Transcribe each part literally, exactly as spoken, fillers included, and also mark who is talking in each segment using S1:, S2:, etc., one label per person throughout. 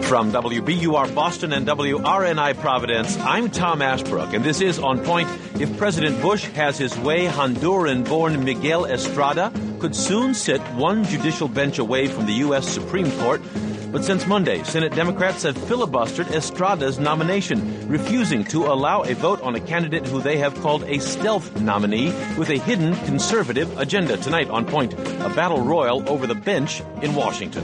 S1: From W B U R Boston and W R N I Providence, I'm Tom Ashbrook, and this is On Point. If President Bush has his way, Honduran-born Miguel Estrada could soon sit one judicial bench away from the U S Supreme Court. But since Monday, Senate Democrats have filibustered Estrada's nomination, refusing to allow a vote on a candidate who they have called a stealth nominee with a hidden conservative agenda. Tonight on Point, a battle royal over the bench in Washington.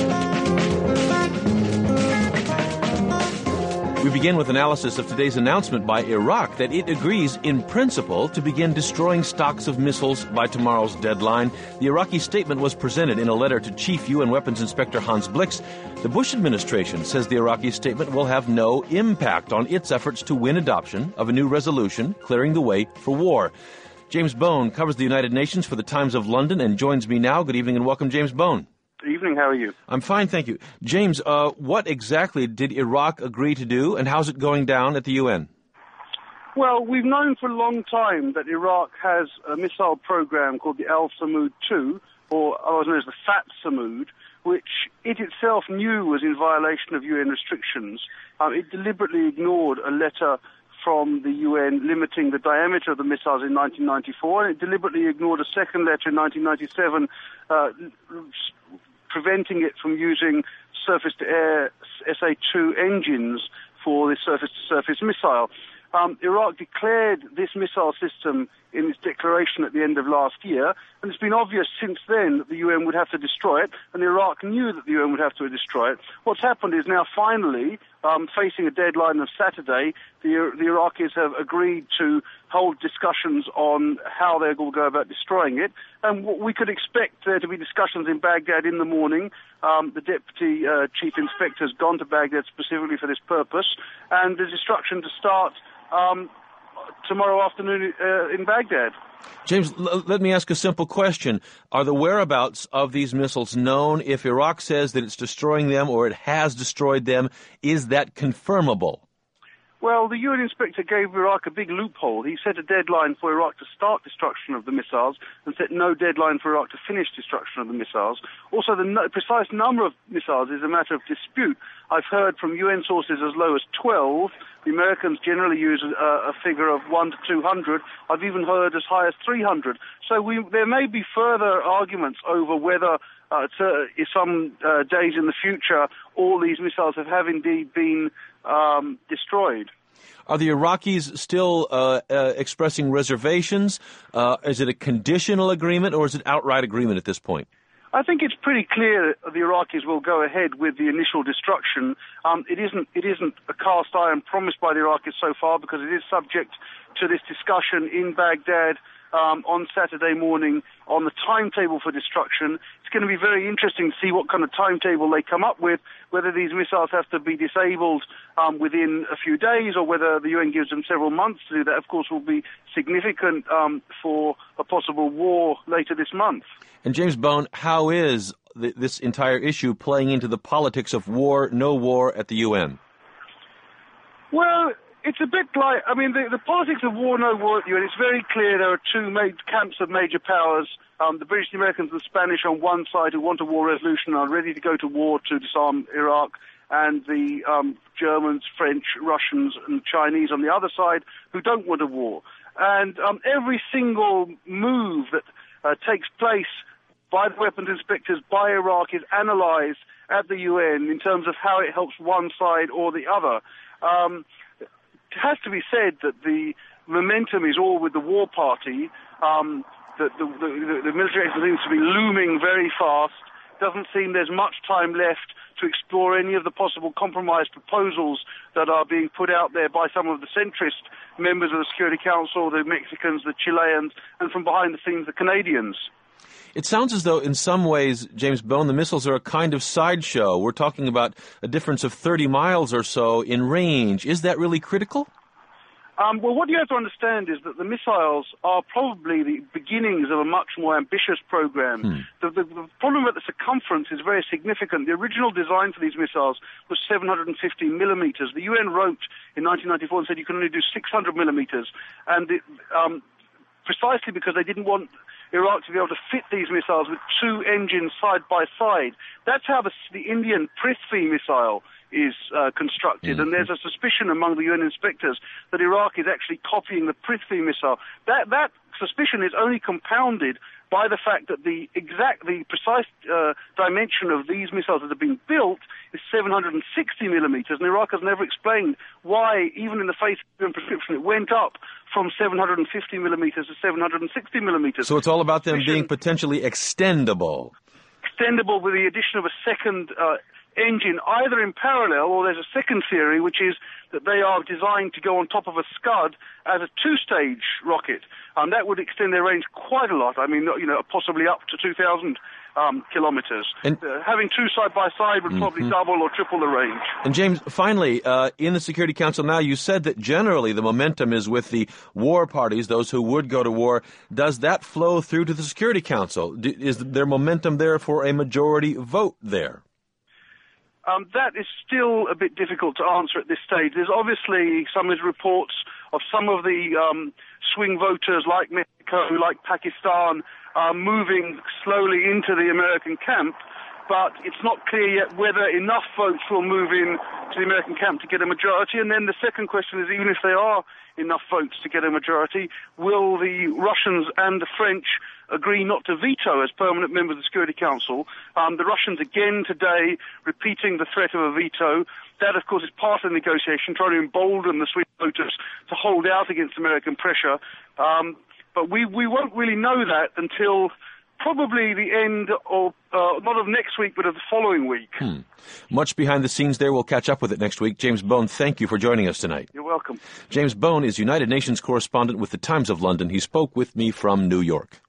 S1: We begin with analysis of today's announcement by Iraq that it agrees in principle to begin destroying stocks of missiles by tomorrow's deadline. The Iraqi statement was presented in a letter to Chief U N Weapons Inspector Hans Blix. The Bush administration says the Iraqi statement will have no impact on its efforts to win adoption of a new resolution clearing the way for war. James Bone covers the United Nations for the Times of London and joins me now. Good evening and welcome, James Bone.
S2: Good evening. How are you?
S1: I'm fine, thank you. James, uh, what exactly did Iraq agree to do, and how's it going down at the U N?
S2: Well, we've known for a long time that Iraq has a missile program called the Al-Samud two, or otherwise known as the Fat Samud, which it itself knew was in violation of U N restrictions. Um, it deliberately ignored a letter from the U N limiting the diameter of the missiles in nineteen ninety-four, and it deliberately ignored a second letter in nineteen ninety-seven uh, preventing it from using surface-to-air S A two engines for the surface-to-surface missile. Um, Iraq declared this missile system in its declaration at the end of last year, and it's been obvious since then that the U N would have to destroy it, and Iraq knew that the U N would have to destroy it. What's happened is now finally, um, facing a deadline of Saturday, the, the Iraqis have agreed to hold discussions on how they're going to go about destroying it, and what we could expect there to be discussions in Baghdad in the morning. Um, the Deputy uh, Chief Inspector has gone to Baghdad specifically for this purpose, and the destruction to start Um, tomorrow afternoon uh, in Baghdad.
S1: James, l- let me ask a simple question. Are the whereabouts of these missiles known? If Iraq says that it's destroying them or it has destroyed them, is that confirmable?
S2: Well, the U N inspector gave Iraq a big loophole. He set a deadline for Iraq to start destruction of the missiles and set no deadline for Iraq to finish destruction of the missiles. Also, the no- precise number of missiles is a matter of dispute. I've heard from U N sources as low as twelve. The Americans generally use a, a figure of one to two hundred. I've even heard as high as three hundred. So we, there may be further arguments over whether uh, to, some uh, days in the future all these missiles have, have indeed been um, destroyed.
S1: Are the Iraqis still uh, uh, expressing reservations? Uh, is it a conditional agreement or is it outright agreement at this point?
S2: I think it's pretty clear that the Iraqis will go ahead with the initial destruction. Um, it isn't it isn't a cast iron promised by the Iraqis so far because it is subject to this discussion in Baghdad um, on Saturday morning on the timetable for destruction. It's going to be very interesting to see what kind of timetable they come up with, whether these missiles have to be disabled um, within a few days or whether the U N gives them several months to do that. Of course, will be significant um, for a possible war later this month.
S1: And James Bone, how is th- this entire issue playing into the politics of war, no war at the U N?
S2: Well, it's a bit like, I mean, the, the politics of war, no war at the U N, it's very clear there are two ma- camps of major powers, um, the British, the Americans, and the Spanish on one side who want a war resolution and are ready to go to war to disarm Iraq, and the um, Germans, French, Russians, and Chinese on the other side who don't want a war. And um, every single move that uh, takes place by the weapons inspectors, by Iraq, is analysed at the U N in terms of how it helps one side or the other. Um, it has to be said that the momentum is all with the war party. Um, that the, the, the military action seems to be looming very fast. Doesn't seem there's much time left to explore any of the possible compromise proposals that are being put out there by some of the centrist members of the Security Council, the Mexicans, the Chileans, and from behind the scenes, the Canadians.
S1: It sounds as though in some ways, James Bone, the missiles are a kind of sideshow. We're talking about a difference of thirty miles or so in range. Is that really critical?
S2: Um, well, what you have to understand is that the missiles are probably the beginnings of a much more ambitious program. Hmm. The, the, the problem at the circumference is very significant. The original design for these missiles was seven hundred fifty millimeters. The U N wrote in nineteen ninety-four and said you can only do six hundred millimeters. And it, um, precisely because they didn't want Iraq to be able to fit these missiles with two engines side by side. That's how the, the Indian Prithvi missile is uh, constructed, mm-hmm. and there's a suspicion among the U N inspectors that Iraq is actually copying the Prithvi missile. That that suspicion is only compounded by the fact that the exact, the precise uh, dimension of these missiles that have been built is seven hundred sixty millimeters, and Iraq has never explained why, even in the face of the prescription, it went up from seven hundred fifty millimeters to seven hundred sixty millimeters.
S1: So it's all about them being potentially extendable.
S2: Extendable with the addition of a second uh, engine, either in parallel, or there's a second theory, which is that they are designed to go on top of a Scud as a two-stage rocket. Um, that would extend their range quite a lot. I mean, you know, possibly up to two thousand um, kilometers. And uh, having two side by side would mm-hmm. probably double or triple the range.
S1: And James, finally, uh, in the Security Council now, you said that generally the momentum is with the war parties, those who would go to war. Does that flow through to the Security Council? D- is there momentum there for a majority vote there?
S2: Um, that is still a bit difficult to answer at this stage. There's obviously some reports of some of the um, swing voters like Mexico, like Pakistan, uh, moving slowly into the American camp, but it's not clear yet whether enough votes will move in to the American camp to get a majority. And then the second question is, even if there are enough votes to get a majority, will the Russians and the French agree not to veto as permanent members of the Security Council? Um, the Russians again today repeating the threat of a veto. That, of course, is part of the negotiation, trying to embolden the swing voters to hold out against American pressure. Um, but we, we won't really know that until probably the end of, uh, not of next week, but of the following week.
S1: Hmm. Much behind the scenes there. We'll catch up with it next week. James Bone, thank you for joining us tonight.
S2: You're welcome.
S1: James Bone is United Nations correspondent with the Times of London. He spoke with me from New York.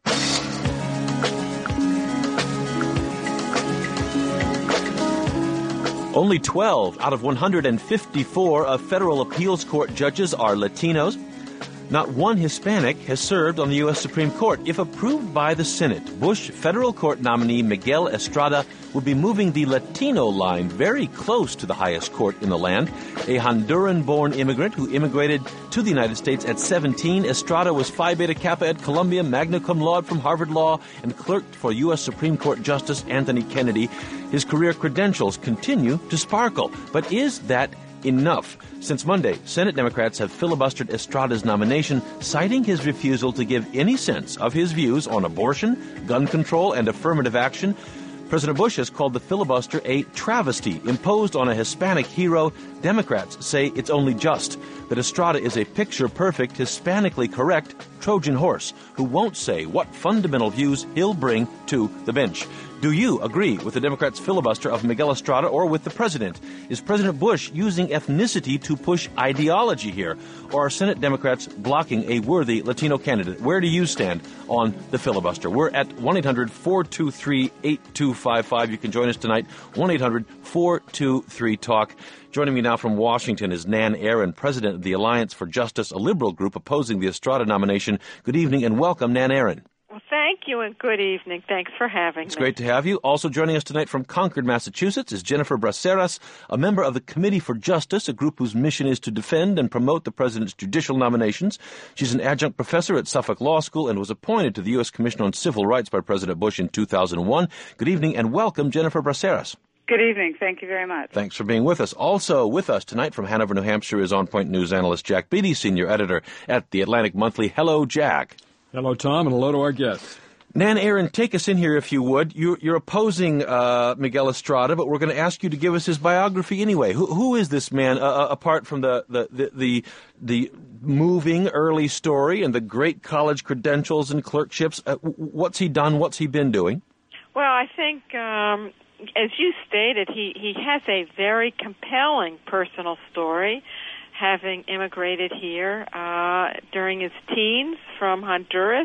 S1: Only twelve out of one hundred fifty-four of federal appeals court judges are Latinos. Not one Hispanic has served on the U S Supreme Court. If approved by the Senate, Bush federal court nominee Miguel Estrada would be moving the Latino line very close to the highest court in the land. A Honduran-born immigrant who immigrated to the United States at seventeen, Estrada was Phi Beta Kappa at Columbia, magna cum laude from Harvard Law, and clerked for U S Supreme Court Justice Anthony Kennedy. His career credentials continue to sparkle. But is that enough? Since Monday, Senate Democrats have filibustered Estrada's nomination, citing his refusal to give any sense of his views on abortion, gun control, and affirmative action. President Bush has called the filibuster a travesty imposed on a Hispanic hero. Democrats say it's only just that Estrada is a picture-perfect, Hispanically correct Trojan horse who won't say what fundamental views he'll bring to the bench. Do you agree with the Democrats' filibuster of Miguel Estrada or with the president? Is President Bush using ethnicity to push ideology here? Or are Senate Democrats blocking a worthy Latino candidate? Where do you stand on the filibuster? We're at one eight hundred four two three eight two five five. You can join us tonight, one eight hundred four two three talk. Joining me now from Washington is Nan Aaron, president of the Alliance for Justice, a liberal group opposing the Estrada nomination. Good evening and welcome, Nan Aaron.
S3: Well, thank you and good evening. Thanks for having
S1: it's
S3: me.
S1: It's great to have you. Also joining us tonight from Concord, Massachusetts is Jennifer Braceras, a member of the Committee for Justice, a group whose mission is to defend and promote the president's judicial nominations. She's an adjunct professor at Suffolk Law School and was appointed to the U S Commission on Civil Rights by President Bush in two thousand one. Good evening and welcome, Jennifer Braceras.
S4: Good evening. Thank you very much.
S1: Thanks for being with us. Also with us tonight from Hanover, New Hampshire is On Point News analyst Jack Beatty, senior editor at the Atlantic Monthly. Hello, Jack.
S5: Hello, Tom, and hello to our guests.
S1: Nan Aaron, take us in here if you would. You, you're opposing uh, Miguel Estrada, but we're going to ask you to give us his biography anyway. Who, who is this man, uh, apart from the, the, the, the, the moving early story and the great college credentials and clerkships? Uh, what's he done? What's he been doing?
S3: Well, I think, um, as you stated, he, he has a very compelling personal story, having immigrated here uh, during his teens from Honduras.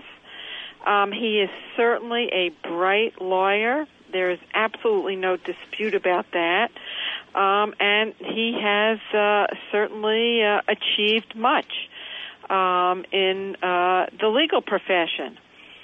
S3: Um, he is certainly a bright lawyer. There is absolutely no dispute about that. Um, and he has uh, certainly uh, achieved much um, in uh, the legal profession.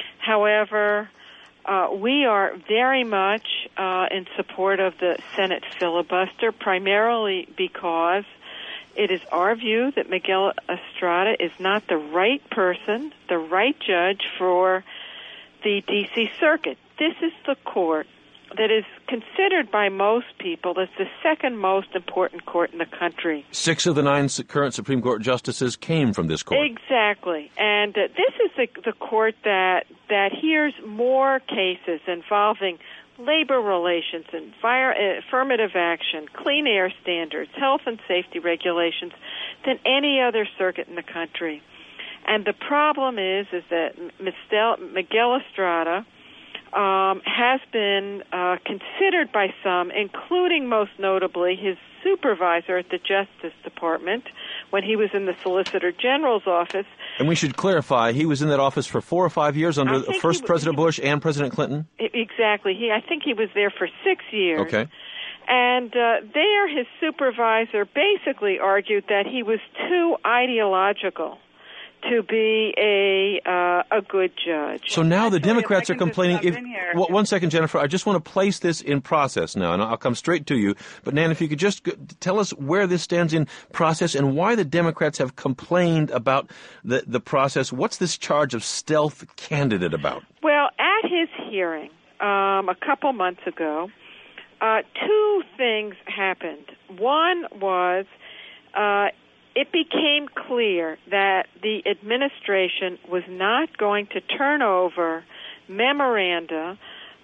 S3: However, uh, we are very much uh, in support of the Senate filibuster, primarily because it is our view that Miguel Estrada is not the right person, the right judge for the D C Circuit. This is the court that is considered by most people as the second most important court in the country.
S1: Six of the nine current Supreme Court justices came from this court.
S3: Exactly. And uh, this is the, the court that, that hears more cases involving labor relations, and fire, uh, affirmative action, clean air standards, health and safety regulations than any other circuit in the country. And the problem is, is that Miguel Estrada um, has been uh, considered by some, including most notably his supervisor at the Justice Department when he was in the Solicitor General's office.
S1: And we should clarify, he was in that office for four or five years under first
S3: he,
S1: President
S3: he,
S1: Bush and President Clinton?
S3: Exactly. He, I think he was there for six years.
S1: Okay.
S3: And uh, there his supervisor basically argued that he was too ideological to be a uh, a good judge.
S1: So now the
S4: Actually,
S1: Democrats are
S4: if I can just
S1: complaining.
S4: jump
S1: If
S4: in here.
S1: well, one second, Jennifer, I just want to place this in process now, and I'll come straight to you. But Nan, if you could just g- tell us where this stands in process and why the Democrats have complained about the the process. What's this charge of stealth candidate about?
S3: Well, at his hearing um, a couple months ago, uh, two things happened. One was uh, it became clear that the administration was not going to turn over memoranda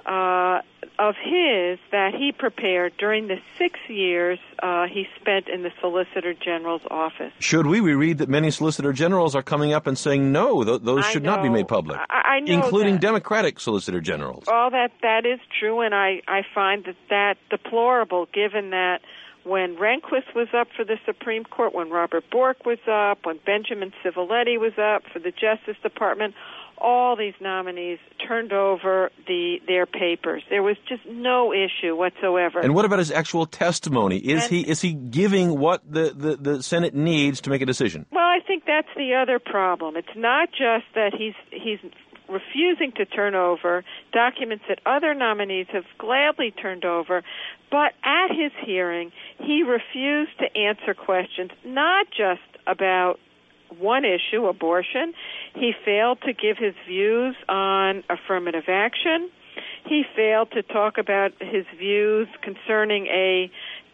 S3: uh, of his that he prepared during the six years uh, he spent in the Solicitor General's office.
S1: Should we? We read that many Solicitor Generals are coming up and saying, no, th- those
S3: I
S1: should
S3: know,
S1: not be made public,
S3: I, I know
S1: including
S3: that.
S1: Democratic Solicitor Generals.
S3: All that, that is true, and I, I find that, that deplorable, given that when Rehnquist was up for the Supreme Court, when Robert Bork was up, when Benjamin Civiletti was up for the Justice Department, all these nominees turned over the their papers. There was just no issue whatsoever.
S1: And what about his actual testimony? Is
S3: and,
S1: he is he giving what the, the, the Senate needs to make a decision?
S3: Well, I think that's the other problem. It's not just that he's he's refusing to turn over documents that other nominees have gladly turned over, but at his hearing, he refused to answer questions not just about one issue, abortion. He failed to give his views on affirmative action. He failed to talk about his views concerning a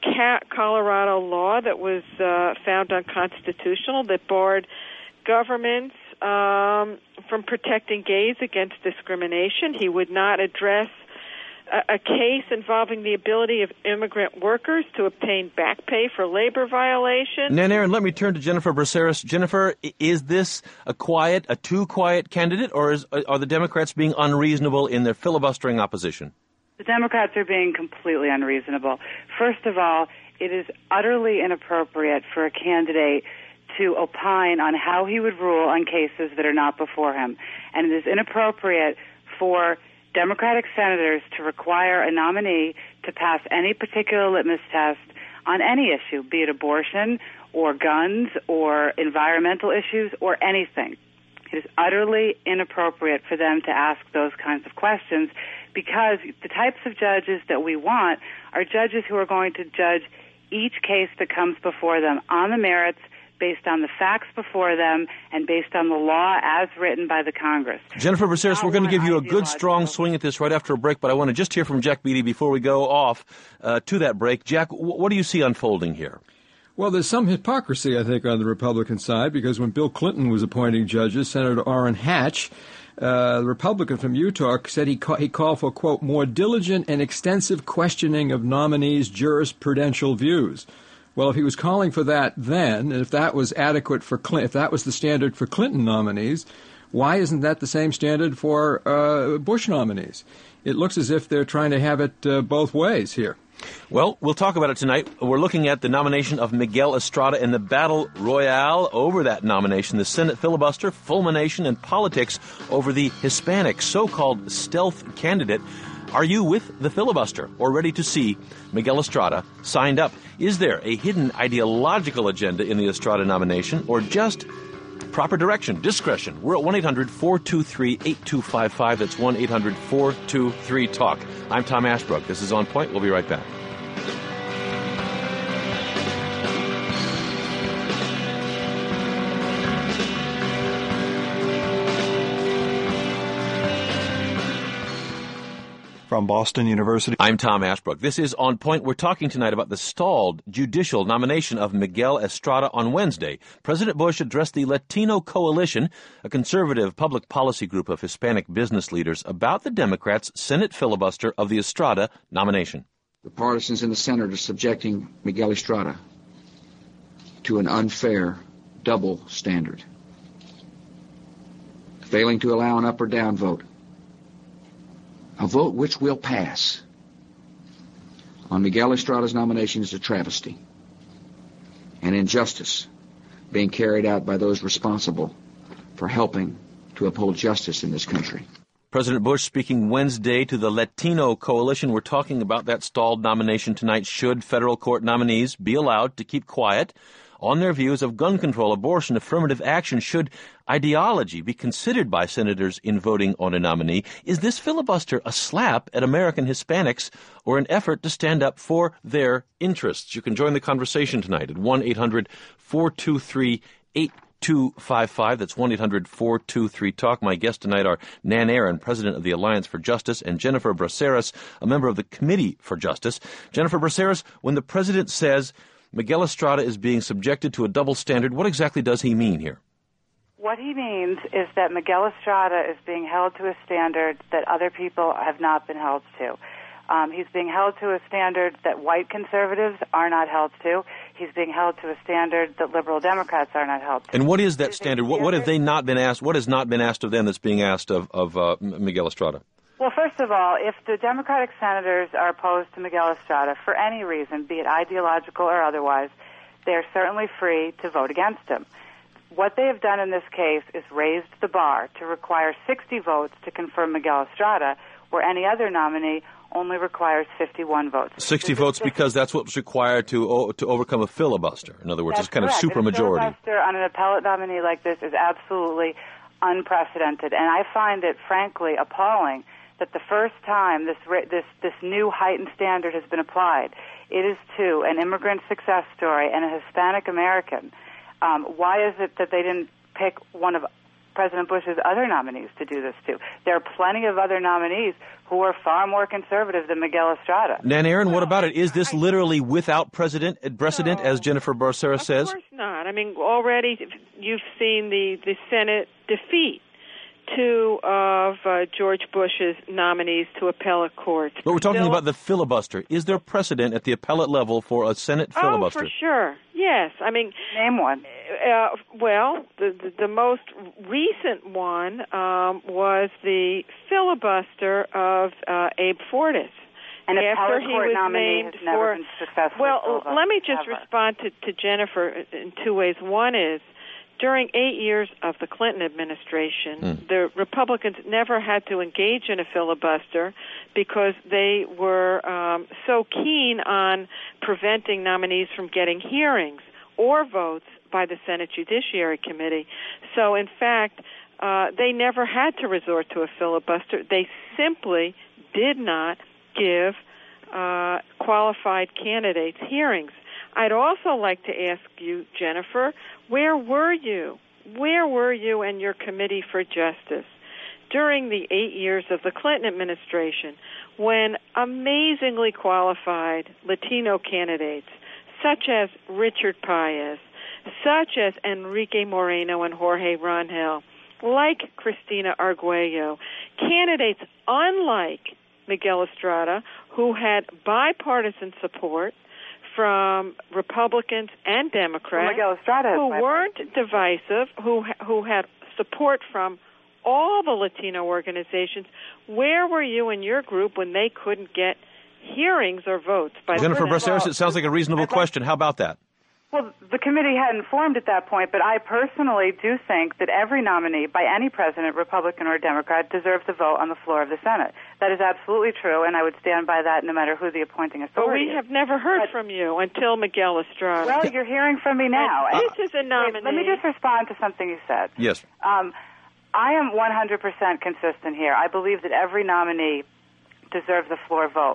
S3: Colorado law that was uh, found unconstitutional that barred governments um, from protecting gays against discrimination. He would not address a, a case involving the ability of immigrant workers to obtain back pay for labor violations.
S1: Nan Aaron, let me turn to Jennifer Braceras. Jennifer, is this a quiet, a too quiet candidate, or is, are the Democrats being unreasonable in their filibustering opposition?
S4: The Democrats are being completely unreasonable. First of all, it is utterly inappropriate for a candidate to opine on how he would rule on cases that are not before him. And it is inappropriate for Democratic senators to require a nominee to pass any particular litmus test on any issue, be it abortion or guns or environmental issues or anything. It is utterly inappropriate for them to ask those kinds of questions because the types of judges that we want are judges who are going to judge each case that comes before them on the merits, based on the facts before them, and based on the law as written by the Congress.
S1: Jennifer Braceras, we're going to give you a good, strong swing at this right after a break, but I want to just hear from Jack Beatty before we go off uh, to that break. Jack, w- what do you see unfolding here?
S5: Well, there's some hypocrisy, I think, on the Republican side, because when Bill Clinton was appointing judges, Senator Orrin Hatch, uh, the Republican from Utah, said he, ca- he called for, quote, more diligent and extensive questioning of nominees' jurisprudential views. Well, if he was calling for that then, and if that was adequate for Clinton, if that was the standard for Clinton nominees, why isn't that the same standard for uh, Bush nominees? It looks as if they're trying to have it uh, both ways here.
S1: Well, we'll talk about it tonight. We're looking at the nomination of Miguel Estrada and the battle royale over that nomination, the Senate filibuster, fulmination, and politics over the Hispanic so-called stealth candidate. Are you with the filibuster or ready to see Miguel Estrada signed up? Is there a hidden ideological agenda in the Estrada nomination or just proper direction, discretion? We're at one eight hundred four two three eight two five five. That's one eight hundred four two three talk. I'm Tom Ashbrook. This is On Point. We'll be right back.
S6: from Boston University.
S1: I'm Tom Ashbrook. This is On Point. We're talking tonight about the stalled judicial nomination of Miguel Estrada on Wednesday. President Bush addressed the Latino Coalition, a conservative public policy group of Hispanic business leaders, about the Democrats' Senate filibuster of the Estrada nomination.
S7: The partisans in the Senate are subjecting Miguel Estrada to an unfair double standard, failing to allow an up or down vote, a vote which will pass on Miguel Estrada's nomination is a travesty, an injustice being carried out by those responsible for helping to uphold justice in this country.
S1: President Bush speaking Wednesday to the Latino Coalition. We're talking about that stalled nomination tonight. Should federal court nominees be allowed to keep quiet on their views of gun control, abortion, affirmative action? Should ideology be considered by senators in voting on a nominee? Is this filibuster a slap at American Hispanics or an effort to stand up for their interests? You can join the conversation tonight at one eight hundred four two three eight two five five. That's one eight hundred four two three talk. My guests tonight are Nan Aaron, president of the Alliance for Justice, and Jennifer Braceras, a member of the Committee for Justice. Jennifer Braceras, when the president says Miguel Estrada is being subjected to a double standard, what exactly does he mean here?
S4: What he means is that Miguel Estrada is being held to a standard that other people have not been held to. Um, he's being held to a standard that white conservatives are not held to. He's being held to a standard that liberal Democrats are not held to.
S1: And what is that standard? What, what have they not been asked? What has not been asked of them that's being asked of, of uh, Miguel Estrada?
S4: Well, first of all, if the Democratic senators are opposed to Miguel Estrada for any reason, be it ideological or otherwise, they're certainly free to vote against him. What they have done in this case is raised the bar to require sixty votes to confirm Miguel Estrada, where any other nominee only requires fifty-one votes.
S1: sixty votes because that's what's required to o- to overcome a filibuster. In other words,
S4: that's
S1: it's kind
S4: correct.
S1: of supermajority.
S4: A filibuster on an appellate nominee like this is absolutely unprecedented, and I find it, frankly, appalling that the first time this this this new heightened standard has been applied, it is to an immigrant success story and a Hispanic American. Um, why is it that they didn't pick one of President Bush's other nominees to do this to? There are plenty of other nominees who are far more conservative than Miguel Estrada.
S1: Nan Aaron, what about it? Is this literally without precedent, precedent
S3: no,
S1: as Jennifer Braceras says?
S3: Of course not. I mean, already you've seen the, the Senate defeat two of uh, George Bush's nominees to appellate courts.
S1: But we're talking
S3: Bill,
S1: about the filibuster. Is there precedent at the appellate level for a Senate filibuster?
S3: Oh, for sure. Yes. I mean,
S4: name one.
S3: Uh, well, the, the the most recent one um, was the filibuster of uh, Abe Fortas.
S4: An
S3: after
S4: appellate
S3: he
S4: court
S3: was
S4: nominee
S3: named
S4: has never
S3: for,
S4: been successful.
S3: Well, let me just
S4: ever.
S3: respond to, to Jennifer in two ways. One is, during eight years of the Clinton administration, mm. the Republicans never had to engage in a filibuster because they were um, so keen on preventing nominees from getting hearings or votes by the Senate Judiciary Committee. So, in fact, uh, they never had to resort to a filibuster. They simply did not give uh, qualified candidates hearings. I'd also like to ask you, Jennifer, where were you? Where were you and your Committee for Justice during the eight years of the Clinton administration when amazingly qualified Latino candidates, such as Richard Paez, such as Enrique Moreno and Jorge Rangel, like Cristina Arguello, candidates unlike Miguel Estrada, who had bipartisan support from Republicans and Democrats,
S4: well, Miguel Estrada
S3: who weren't divisive, who who had support from all the Latino organizations. Where were you and your group when they couldn't get hearings or votes? By
S1: Jennifer
S3: the
S1: Braceras, it sounds like a reasonable question. How about that?
S4: Well, the committee hadn't formed at that point, but I personally do think that every nominee by any president, Republican or Democrat, deserves a vote on the floor of the Senate. That is absolutely true, and I would stand by that no matter who the appointing authority is.
S3: But we have never heard but, from you until Miguel Estrada.
S4: Well, you're hearing from me now.
S3: And this is a nominee.
S4: Wait, let me just respond to something you said.
S1: Yes.
S4: Um, I am one hundred percent consistent here. I believe that every nominee deserves a floor vote.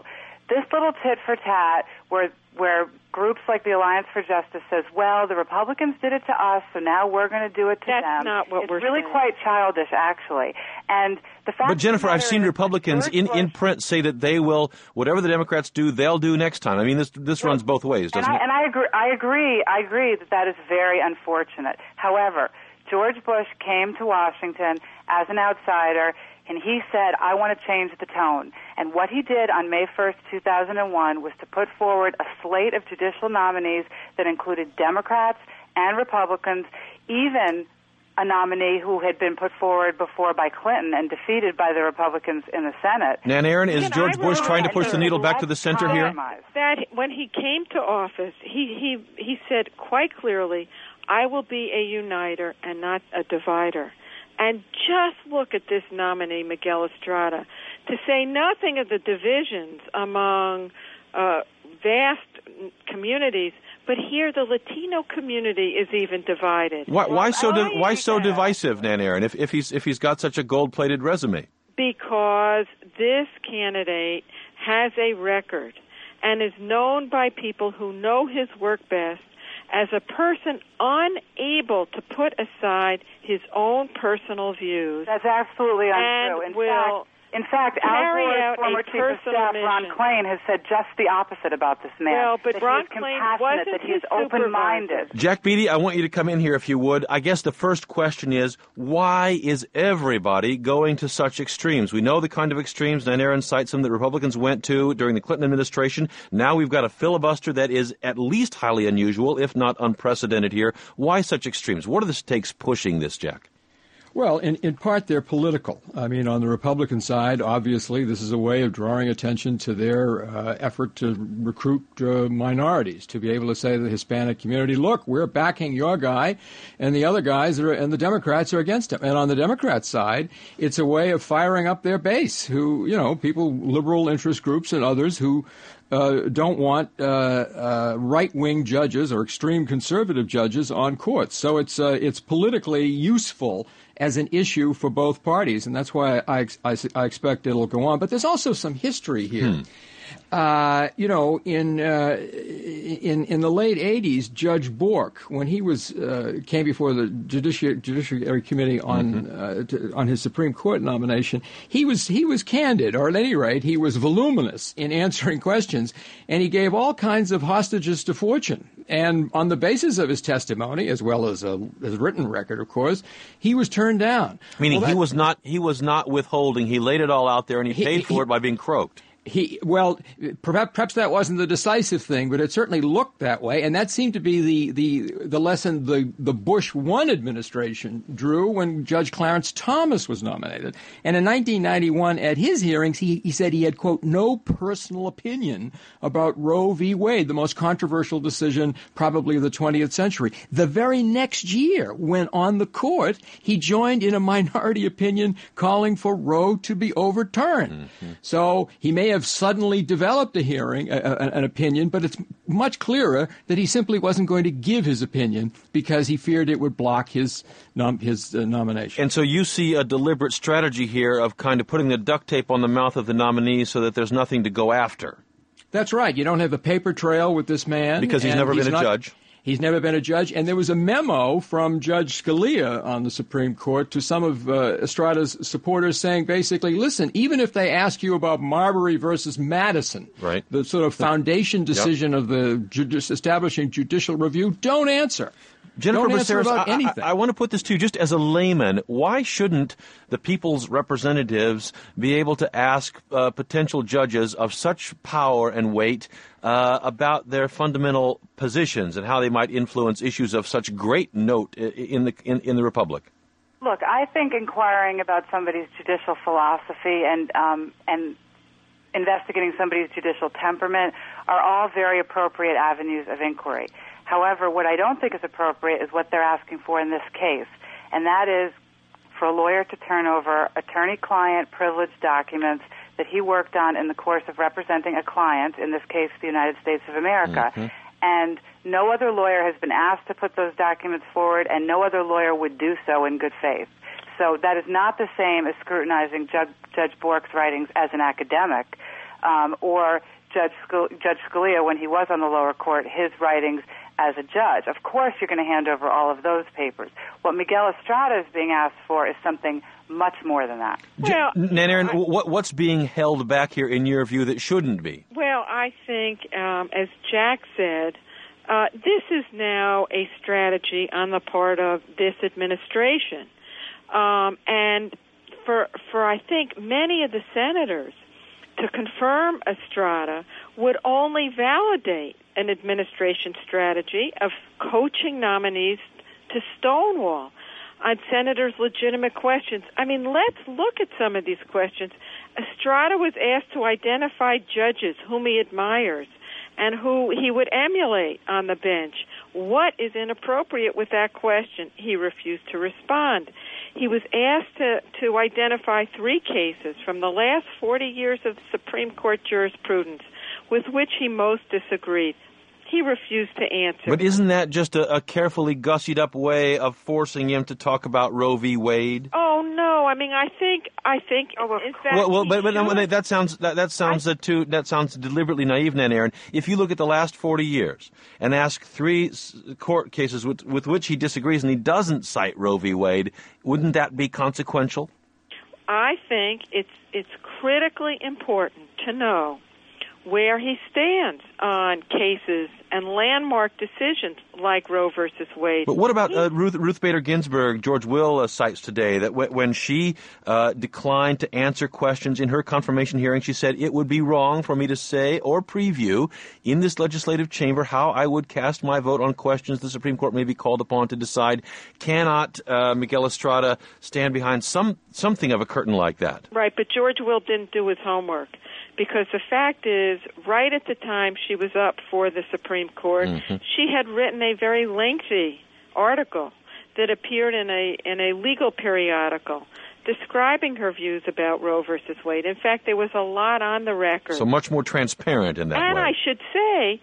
S4: this little tit for tat where where groups like the Alliance for Justice says, well, the Republicans did it to us, so now we're going to do it to
S3: That's
S4: them.
S3: not what
S4: it's
S3: we're
S4: really
S3: saying.
S4: quite childish, actually. And the fact
S1: But Jennifer,
S4: of the
S1: I've seen
S4: matter is
S1: Republicans
S4: George
S1: in,
S4: Bush,
S1: in print say that they will, whatever the Democrats do, they'll do next time. I mean, this this runs both ways, doesn't
S4: and I,
S1: it?
S4: And I agree. I agree. I agree that that is very unfortunate. However, George Bush came to Washington as an outsider, and he said, I want to change the tone. And what he did on May first, two thousand one, was to put forward a slate of judicial nominees that included Democrats and Republicans, even a nominee who had been put forward before by Clinton and defeated by the Republicans in the Senate.
S1: Nan Aaron, is
S3: Can
S1: George
S3: I
S1: Bush
S3: remind
S1: trying to push
S3: you,
S1: the needle back to the
S4: let's
S1: center here?
S4: compromise.
S3: That when he came to office, he, he, he said quite clearly, I will be a uniter and not a divider. And just look at this nominee, Miguel Estrada, to say nothing of the divisions among uh, vast communities, but here the Latino community is even divided.
S1: Why, why so
S3: Why
S1: di- why
S3: is
S1: so
S3: that?
S1: divisive, Nan Aaron, if, if, he's, if he's got such a gold-plated resume?
S3: Because this candidate has a record and is known by people who know his work best as a person unable to put aside his own personal views.
S4: That's absolutely
S3: And
S4: untrue. In
S3: will
S4: fact, in fact, Al
S3: carry
S4: Gore's
S3: out a
S4: former chief of
S3: personal
S4: staff, Ron
S3: mission.
S4: Klain, has said just the opposite about this man.
S3: Well, but
S4: that
S3: Ron
S4: he is
S3: Klain
S4: compassionate,
S3: wasn't
S4: that he
S3: his
S4: is open-minded.
S1: Jack Beatty, I want you to come in here if you would. I guess the first question is, why is everybody going to such extremes? We know the kind of extremes. Nan Aaron cites some that Republicans went to during the Clinton administration. Now we've got a filibuster that is at least highly unusual, if not unprecedented here. Why such extremes? What are the stakes pushing this, Jack?
S5: Well, in, in part, they're political. I mean, on the Republican side, obviously, this is a way of drawing attention to their uh, effort to recruit uh, minorities, to be able to say to the Hispanic community, look, we're backing your guy, and the other guys are, and the Democrats are against him. And on the Democrat side, it's a way of firing up their base, who, you know, people, liberal interest groups and others who Uh, don't want uh, uh, right-wing judges or extreme conservative judges on courts. So it's uh, it's politically useful as an issue for both parties, and that's why I, I, I expect it'll go on. But there's also some history here. Hmm. Uh, you know, in uh, in in the late eighties, Judge Bork, when he was uh, came before the Judiciary, Judiciary Committee on mm-hmm. uh, to, on his Supreme Court nomination, he was he was candid, or at any rate, he was voluminous in answering questions, and he gave all kinds of hostages to fortune. And on the basis of his testimony, as well as a his written record, of course, he was turned down.
S1: Meaning
S5: well, that,
S1: he was not he was not withholding. He laid it all out there, and he, he paid for
S5: he,
S1: it by being croaked.
S5: He well, perhaps, perhaps that wasn't the decisive thing, but it certainly looked that way, and that seemed to be the the, the lesson the, the Bush one administration drew when Judge Clarence Thomas was nominated. And in nineteen ninety-one, at his hearings, he, he said he had, quote, no personal opinion about Roe v. Wade, the most controversial decision probably of the twentieth century. The very next year, when on the court, he joined in a minority opinion calling for Roe to be overturned. Mm-hmm. So he may have suddenly developed a hearing, a, a, an opinion, but it's much clearer that he simply wasn't going to give his opinion because he feared it would block his nom- his uh, nomination.
S1: And so you see a deliberate strategy here of kind of putting the duct tape on the mouth of the nominee so that there's nothing to go after.
S5: That's right. You don't have a paper trail with this man.
S1: Because he's never
S5: he's
S1: been a
S5: not,
S1: judge.
S5: He's never been a judge. And there was a memo from Judge Scalia on the Supreme Court to some of uh, Estrada's supporters saying basically, listen, even if they ask you about Marbury versus Madison,
S1: right.
S5: the sort of foundation decision yep. of the judici- establishing judicial review, don't answer.
S1: Jennifer
S5: Don't answer
S1: Braceras,
S5: about
S1: I,
S5: anything.
S1: I, I want to put this to you just as a layman. Why shouldn't the people's representatives be able to ask uh, potential judges of such power and weight uh, about their fundamental positions and how they might influence issues of such great note in the in, in the Republic?
S4: Look, I think inquiring about somebody's judicial philosophy and um, and investigating somebody's judicial temperament are all very appropriate avenues of inquiry. However, what I don't think is appropriate is what they're asking for in this case, and that is for a lawyer to turn over attorney-client privileged documents that he worked on in the course of representing a client, in this case the United States of America. Mm-hmm. And no other lawyer has been asked to put those documents forward, and no other lawyer would do so in good faith. So that is not the same as scrutinizing Judge, Judge Bork's writings as an academic, um, or Judge Scul- Judge Scalia when he was on the lower court, his writings as a judge. Of course, you're going to hand over all of those papers. What Miguel Estrada is being asked for is something much more than that.
S3: Well,
S1: Nan Aaron, what, what's being held back here in your view that shouldn't be?
S3: Well, I think, um, as Jack said, uh, this is now a strategy on the part of this administration. Um, and for, for, I think, many of the senators, to confirm Estrada would only validate an administration strategy of coaching nominees to stonewall on senators' legitimate questions. I mean, let's look at some of these questions. Estrada was asked to identify judges whom he admires and who he would emulate on the bench. What is inappropriate with that question? He refused to respond. He was asked to, to identify three cases from the last forty years of Supreme Court jurisprudence with which he most disagreed. He refused to answer.
S1: But isn't that just a, a carefully gussied up way of forcing him to talk about Roe v. Wade?
S3: Oh no! I mean, I think I think. Oh, in fact,
S1: well, well but, but
S3: should.
S1: that sounds that, that sounds I, uh, too that sounds deliberately naive, Nan Aaron. If you look at the last forty years and ask three court cases with, with which he disagrees and he doesn't cite Roe v. Wade, wouldn't that be consequential?
S3: I think it's it's critically important to know where he stands on cases and landmark decisions like Roe versus Wade.
S1: But what about uh, Ruth, Ruth Bader Ginsburg? George Will uh, cites today that w- when she uh, declined to answer questions in her confirmation hearing, she said, it would be wrong for me to say or preview in this legislative chamber how I would cast my vote on questions the Supreme Court may be called upon to decide. Cannot uh, Miguel Estrada stand behind some something of a curtain like that?
S3: Right, but George Will didn't do his homework. Because the fact is, right at the time she was up for the Supreme Court, mm-hmm. she had written a very lengthy article that appeared in a in a legal periodical describing her views about Roe versus Wade. In fact, there was a lot on the record.
S1: So much more transparent in that
S3: and
S1: way.
S3: And I should say,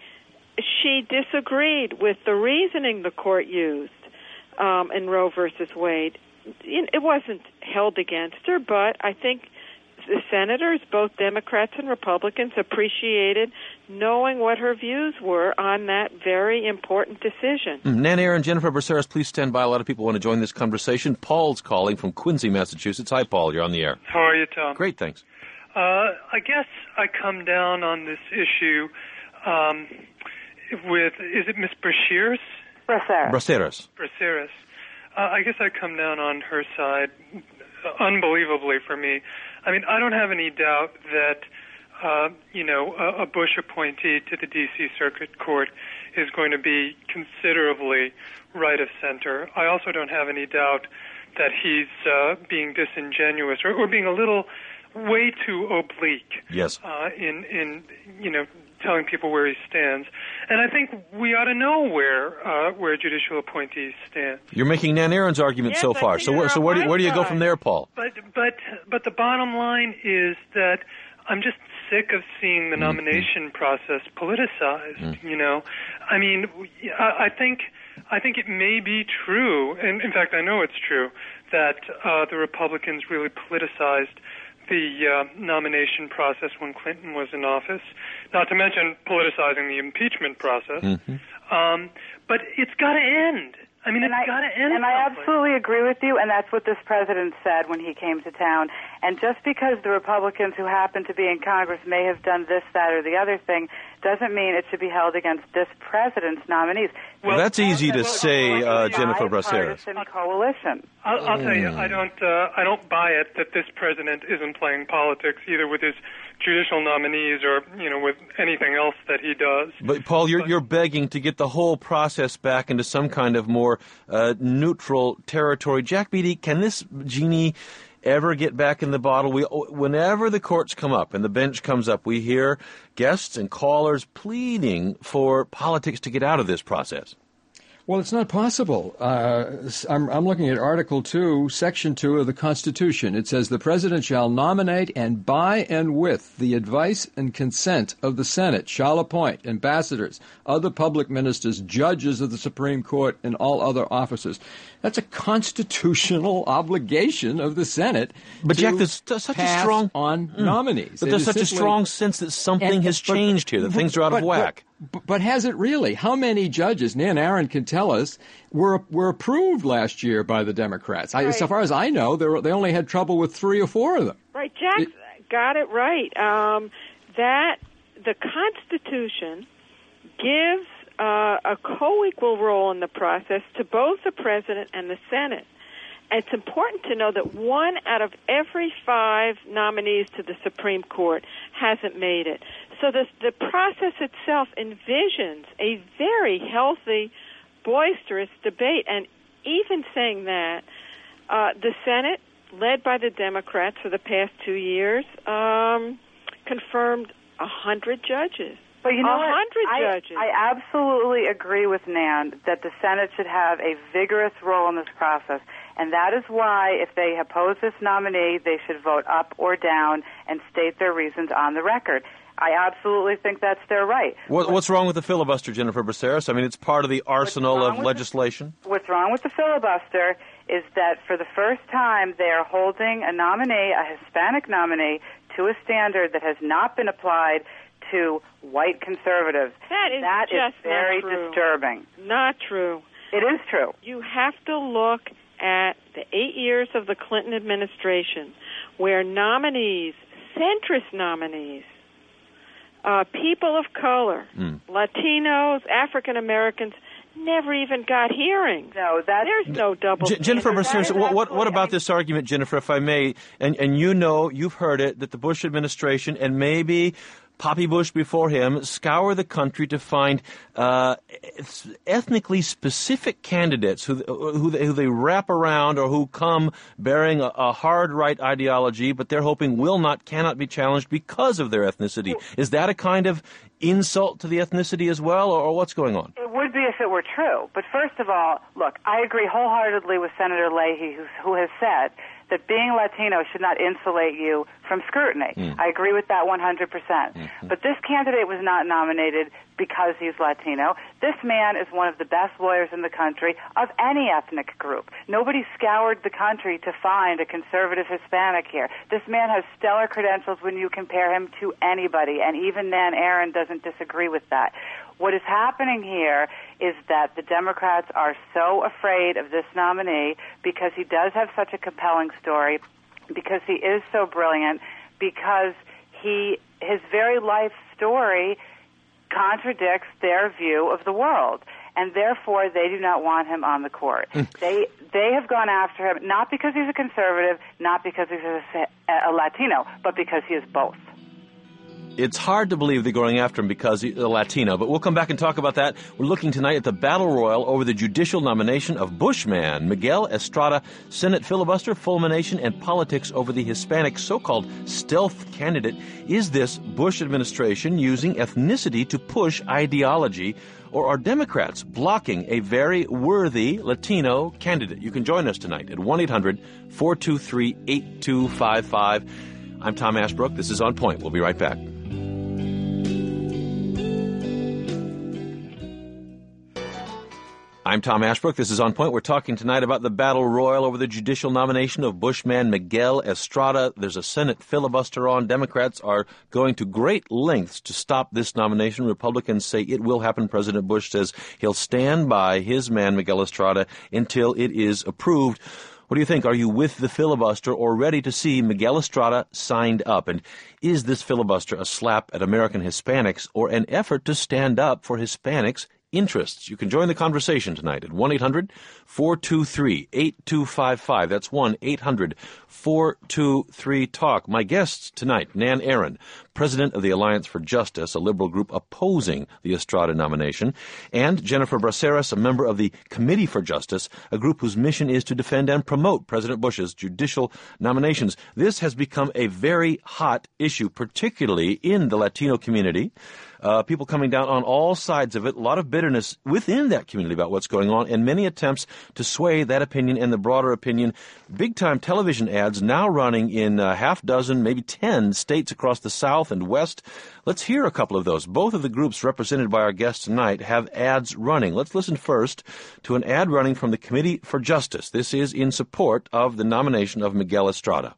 S3: she disagreed with the reasoning the court used um, in Roe versus Wade. It wasn't held against her, but I think the senators, both Democrats and Republicans, appreciated knowing what her views were on that very important decision.
S1: Mm. Nan Aaron, Jennifer Braceras, please stand by. A lot of people want to join this conversation. Paul's calling from Quincy, Massachusetts. Hi, Paul. You're on the air.
S6: How are you, Tom?
S1: Great, thanks.
S6: Uh, I guess I come down on this issue um, with, is it Miss Braceras?
S4: Braceras.
S1: Braceras.
S6: Braceras. Uh, I guess I come down on her side, unbelievably for me. I mean, I don't have any doubt that, uh, you know, a, a Bush appointee to the D C Circuit Court is going to be considerably right of center. I also don't have any doubt that he's uh, being disingenuous or, or being a little way too oblique.
S1: Yes.
S6: Uh, in in you know telling people where he stands, and I think we ought to know where uh, where judicial appointees stand.
S1: You're making Nan Aaron's argument
S3: yes,
S1: so far. So where so where do where do you go from there, Paul?
S6: But but but the bottom line is that I'm just sick of seeing the nomination mm-hmm. process politicized. Mm-hmm. You know, I mean, I, I think. I think it may be true, and in fact I know it's true, that uh, the Republicans really politicized the uh, nomination process when Clinton was in office, not to mention politicizing the impeachment process. Mm-hmm. Um, but it's got to end. I mean,
S4: and
S6: it's got to end.
S4: And I absolutely agree with you, and that's what this president said when he came to town. And just because the Republicans who happen to be in Congress may have done this, that, or the other thing doesn't mean it should be held against this president's nominees.
S1: Well, that's easy to say, uh, Jennifer Braceras.
S4: Coalition.
S6: I'll, I'll tell you, I don't, uh, I don't buy it that this president isn't playing politics either with his judicial nominees or, you know, with anything else that he does.
S1: But Paul, you're you're begging to get the whole process back into some kind of more uh, neutral territory. Jack Beatty, can this genie ever get back in the bottle? We, whenever the courts come up and the bench comes up, we hear guests and callers pleading for politics to get out of this process.
S5: Well, it's not possible. Uh, I'm, I'm looking at Article two, Section two of the Constitution. It says the President shall nominate and by and with the advice and consent of the Senate shall appoint ambassadors, other public ministers, judges of the Supreme Court, and all other officers. That's a constitutional obligation of the Senate.
S1: But
S5: to
S1: Jack, there's such a strong
S5: on
S1: mm,
S5: nominees.
S1: But there's
S5: it
S1: such a
S5: simply,
S1: strong sense that something
S5: and,
S1: has
S5: but,
S1: changed here, that
S5: but,
S1: things are out
S5: but,
S1: of whack.
S5: But, but has it really? How many judges, Nan Aaron can tell us, were were approved last year by the Democrats? I,
S3: right.
S5: So far as I know, they, were, they only had trouble with three or four of them.
S3: Right, Jack it, got it right. Um, that the Constitution gives uh, a co-equal role in the process to both the President and the Senate. And it's important to know that one out of every five nominees to the Supreme Court hasn't made it. So the, the process itself envisions a very healthy, boisterous debate. And even saying that, uh, the Senate, led by the Democrats for the past two years, um, confirmed a hundred judges.
S4: But you know
S3: a hundred
S4: I,
S3: judges.
S4: I absolutely agree with Nan that the Senate should have a vigorous role in this process. And that is why, if they oppose this nominee, they should vote up or down and state their reasons on the record. I absolutely think that's their right.
S1: What, what's wrong with the filibuster, Jennifer Braceras? I mean, it's part of the arsenal of legislation.
S4: The, what's wrong with the filibuster is that for the first time they are holding a nominee, a Hispanic nominee, to a standard that has not been applied to white conservatives.
S3: That is
S4: that
S3: just
S4: is very
S3: not true.
S4: disturbing.
S3: Not true.
S4: It is true.
S3: You have to look at the eight years of the Clinton administration where nominees, centrist nominees, uh, people of color, mm. Latinos, African Americans, never even got hearings.
S4: No, that
S3: there's no double.
S1: J- Jennifer Braceras, what, what, what about this argument, Jennifer, if I may? And and you know, you've heard it, that the Bush administration and maybe Poppy Bush before him scour the country to find uh, ethnically specific candidates who, who, they, who they wrap around or who come bearing a, a hard right ideology, but they're hoping will not, cannot be challenged because of their ethnicity. Is that a kind of insult to the ethnicity as well, or, or what's going on?
S4: It would be if it were true. But first of all, look, I agree wholeheartedly with Senator Leahy, who, who has said that being Latino should not insulate you from scrutiny. Mm. I agree with that one hundred percent. Mm-hmm. But this candidate was not nominated because he's Latino. This man is one of the best lawyers in the country of any ethnic group. Nobody scoured the country to find a conservative Hispanic here. This man has stellar credentials when you compare him to anybody, and even Nan Aaron doesn't disagree with that. What is happening here is that the Democrats are so afraid of this nominee because he does have such a compelling story, because he is so brilliant, because he his very life story contradicts their view of the world, and therefore they do not want him on the court. they they have gone after him not because he's a conservative, not because he's a, a Latino, but because he is both.
S1: It's hard to believe they're going after him because he's a Latino, but we'll come back and talk about that. We're looking tonight at the battle royal over the judicial nomination of Bushman, Miguel Estrada, Senate filibuster, fulmination, and politics over the Hispanic so-called stealth candidate. Is this Bush administration using ethnicity to push ideology, or are Democrats blocking a very worthy Latino candidate? You can join us tonight at one eight hundred four two three eight two five five. I'm Tom Ashbrook. This is On Point. We'll be right back. I'm Tom Ashbrook. This is On Point. We're talking tonight about the battle royal over the judicial nomination of Bushman Miguel Estrada. There's a Senate filibuster on. Democrats are going to great lengths to stop this nomination. Republicans say it will happen. President Bush says he'll stand by his man, Miguel Estrada, until it is approved. What do you think? Are you with the filibuster or ready to see Miguel Estrada signed up? And is this filibuster a slap at American Hispanics or an effort to stand up for Hispanics' interests? You can join the conversation tonight at one eight hundred four two three eight two five five. That's one eight hundred four two three talk. My guests tonight, Nan Aaron, president of the Alliance for Justice, a liberal group opposing the Estrada nomination, and Jennifer Braceras, a member of the Committee for Justice, a group whose mission is to defend and promote President Bush's judicial nominations. This has become a very hot issue, particularly in the Latino community. Uh, people coming down on all sides of it, a lot of bitterness within that community about what's going on, and many attempts to sway that opinion and the broader opinion. Big-time television ads now running in a half dozen, maybe ten states across the South and West. Let's hear a couple of those. Both of the groups represented by our guests tonight have ads running. Let's listen first to an ad running from the Committee for Justice. This is in support of the nomination of Miguel Estrada.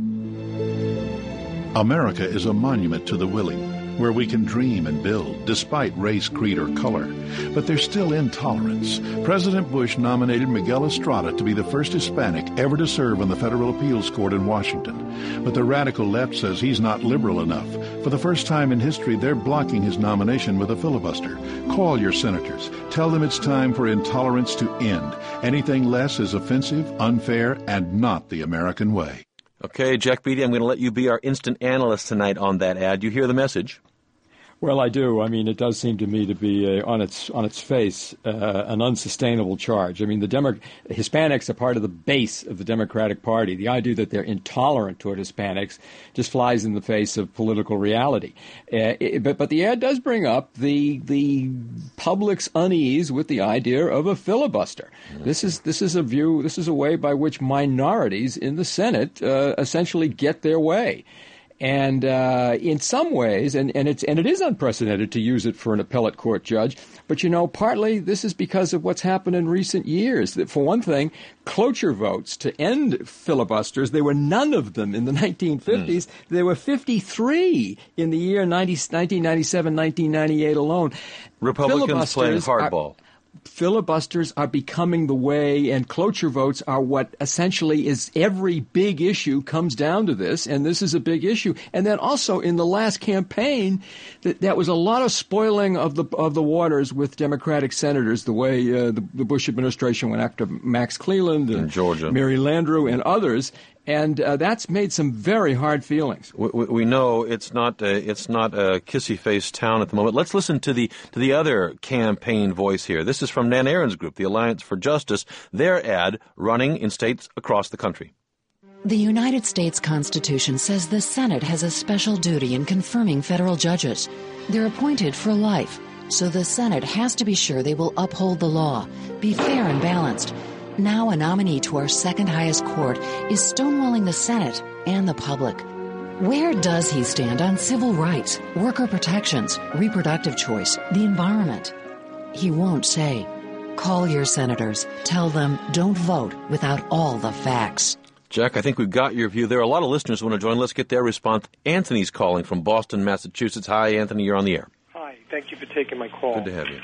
S8: America is a monument to the willing, where we can dream and build despite race, creed, or color. But there's still intolerance. President Bush nominated Miguel Estrada to be the first Hispanic ever to serve on the Federal Appeals Court in Washington. But the radical left says he's not liberal enough. For the first time in history, they're blocking his nomination with a filibuster. Call your senators. Tell them it's time for intolerance to end. Anything less is offensive, unfair, and not the American way.
S1: Okay, Jack Beatty, I'm going to let you be our instant analyst tonight on that ad. You hear the message?
S5: Well, I do. I mean, it does seem to me to be, uh, on its on its face, uh, an unsustainable charge. I mean, the Demo- Hispanics are part of the base of the Democratic Party. The idea that they're intolerant toward Hispanics just flies in the face of political reality. Uh, it, but but the ad does bring up the the public's unease with the idea of a filibuster. Mm-hmm. This is this is a view. This is a way by which minorities in the Senate uh, essentially get their way. And uh, in some ways, and, and it's and it is unprecedented to use it for an appellate court judge, but, you know, partly this is because of what's happened in recent years. That, for one thing, cloture votes to end filibusters, there were none of them in the nineteen fifties. Mm. There were fifty-three in the year nineteen ninety-seven, nineteen ninety-eight alone.
S1: Republicans playing hardball.
S5: Filibusters are becoming the way, and cloture votes are what essentially is every big issue comes down to this, and this is a big issue. And then also in the last campaign, that, that was a lot of spoiling of the of the waters with Democratic senators, the way uh, the, the Bush administration went after Max Cleland and
S1: in Georgia,
S5: Mary Landrieu and others. And uh, that's made some very hard feelings.
S1: We, we know it's not a, it's not a kissy-faced town at the moment. Let's listen to the to the other campaign voice here. This is from Nan Aaron's group, the Alliance for Justice. Their ad running in states across the country.
S9: The United States Constitution says the Senate has a special duty in confirming federal judges. They're appointed for life, so the Senate has to be sure they will uphold the law, be fair and balanced. Now a nominee to our second highest court is stonewalling the Senate and the public. Where does he stand on civil rights, worker protections, reproductive choice, the environment? He won't say. Call your senators. Tell them don't vote without all the facts.
S1: Jack, I think we've got your view. There are a lot of listeners who want to join. Let's get their response. Anthony's calling from Boston, Massachusetts. Hi, Anthony. You're on the air.
S10: Hi. Thank you for taking my call.
S1: Good to have you.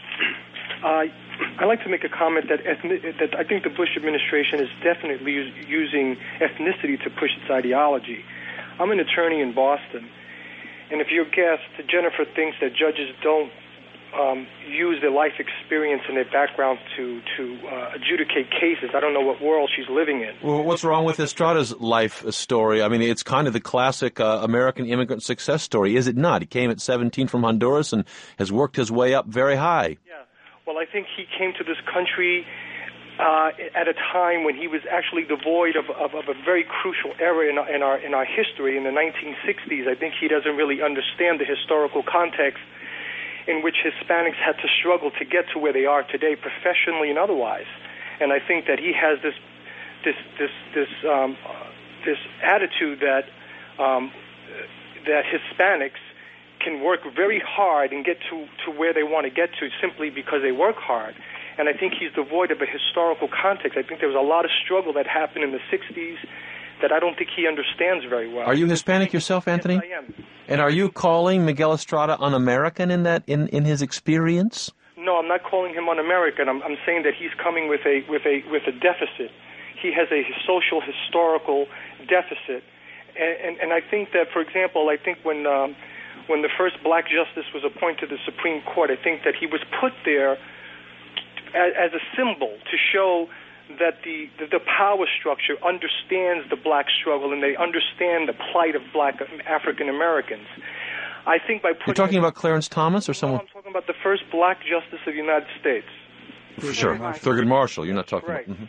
S10: Uh, I'd like to make a comment that ethnic, that I think the Bush administration is definitely us- using ethnicity to push its ideology. I'm an attorney in Boston, and if your guest, Jennifer, thinks that judges don't um, use their life experience and their background to, to uh, adjudicate cases, I don't know what world she's living in.
S1: Well, what's wrong with Estrada's life story? I mean, it's kind of the classic uh, American immigrant success story, is it not? He came at seventeen from Honduras and has worked his way up very high.
S10: Yeah. Well, I think he came to this country uh, at a time when he was actually devoid of, of, of a very crucial era in our, in our in our history in the nineteen sixties. I think he doesn't really understand the historical context in which Hispanics had to struggle to get to where they are today, professionally and otherwise. And I think that he has this this this this um, uh, this attitude that um, that Hispanics can work very hard and get to, to where they want to get to simply because they work hard. And I think he's devoid of a historical context. I think there was a lot of struggle that happened in the sixties that I don't think he understands very well.
S1: Are you Hispanic yourself, Anthony?
S10: Yes, I am.
S1: And are you calling Miguel Estrada un-American in that in, in his experience?
S10: No, I'm not calling him un-American. I'm, I'm saying that he's coming with a with a with a deficit. He has a social historical deficit, and and, and I think that, for example, I think when um, when the first black justice was appointed to the Supreme Court, I think that he was put there as, as a symbol to show that the, the, the power structure understands the black struggle and they understand the plight of black African Americans. I think by putting...
S1: You're talking about Clarence Thomas or someone?
S10: No, I'm talking about the first black justice of the United States.
S1: For sure. Thurgood Marshall, you're not talking
S10: right.
S1: about... Mm-hmm.